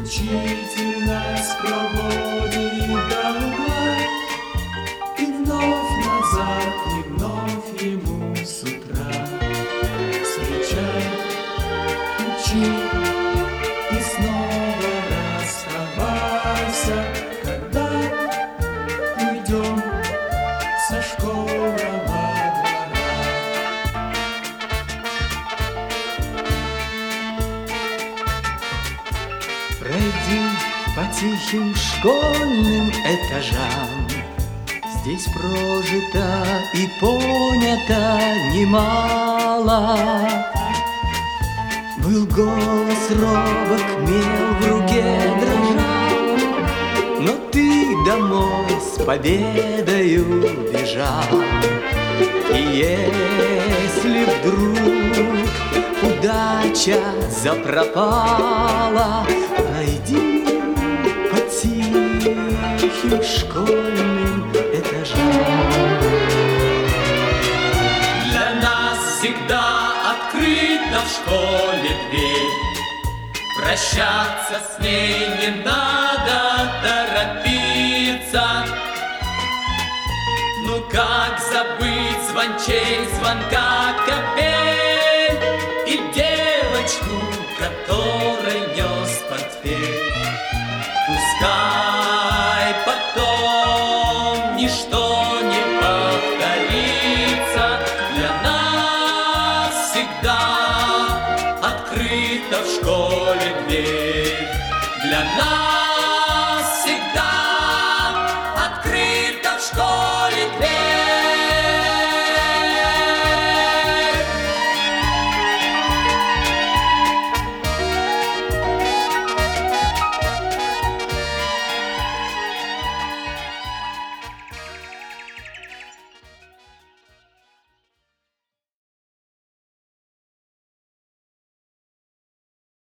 Учитель нас проводит до угла, и вновь назад, и вновь ему с утра. Встречай, учи, и снова расставайся, когда уйдем со школы во двора. Пройди по тихим школьным этажам, здесь прожито и понято немало. Был голос робок, мел в руке дрожал, но ты домой с победою бежал. И если вдруг удача запропала, пройди по тихим школьным этажам. Для нас всегда открыта в школе дверь, прощаться с ней не надо торопиться. Ну как забыть звончей звонка капель и девочку, которой нес портфель? Пускай потом ничто не повторится, для нас всегда открыта в школе дверь. Для нас всегда открыта в школе дверь.